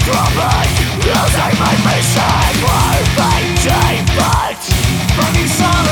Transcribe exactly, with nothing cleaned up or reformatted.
Losing my mission, we're being default. Finding solace